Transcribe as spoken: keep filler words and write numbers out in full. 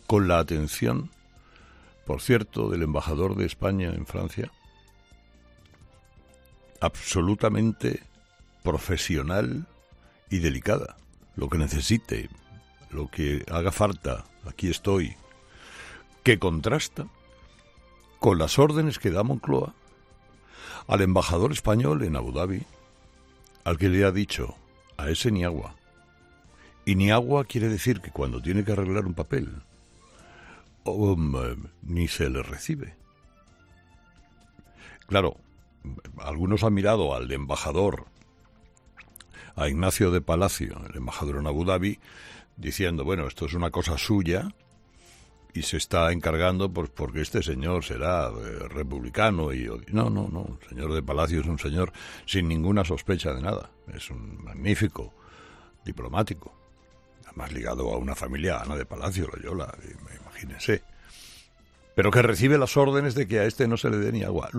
con la atención, por cierto, del embajador de España en Francia, absolutamente profesional y delicada. Lo que necesite, lo que haga falta, aquí estoy, que contrasta con las órdenes que da Moncloa al embajador español en Abu Dhabi, al que le ha dicho a ese ni agua. Y ni agua quiere decir que cuando tiene que arreglar un papel, um, ni se le recibe. Claro, algunos han mirado al embajador, a Ignacio de Palacio, el embajador en Abu Dhabi, diciendo, bueno, esto es una cosa suya y se está encargando pues porque este señor será eh, republicano y... No, no, no, el señor de Palacio es un señor sin ninguna sospecha de nada, es un magnífico diplomático, además ligado a una familia, Ana de Palacio, Loyola, imagínense, pero que recibe las órdenes de que a este no se le dé ni agua.